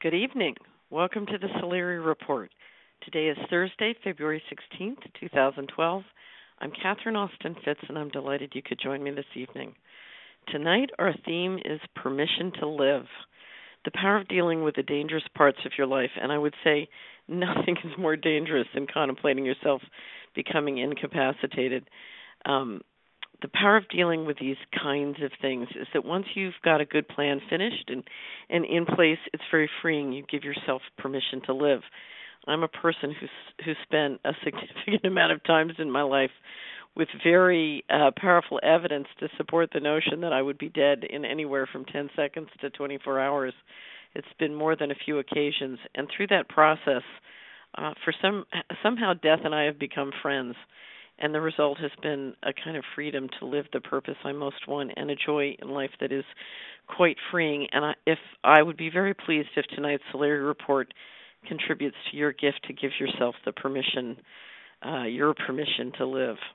Good evening. Welcome to the Solari Report. Today is Thursday, February 16th, 2012. I'm Catherine Austin Fitz, and I'm delighted you could join me this evening. Tonight, our theme is permission to live, the power of dealing with the dangerous parts of your life. And I would say nothing is more dangerous than contemplating yourself becoming incapacitated. The power of dealing with these kinds of things is that once you've got a good plan finished and in place, it's very freeing. You give yourself permission to live. I'm a person who's spent a significant amount of times in my life with very powerful evidence to support the notion that I would be dead in anywhere from 10 seconds to 24 hours. It's been more than a few occasions. And through that process, somehow death and I have become friends. And the result has been a kind of freedom to live the purpose I most want and a joy in life that is quite freeing. And I would be very pleased if tonight's Solari Report contributes to your gift to give yourself the permission, your permission to live.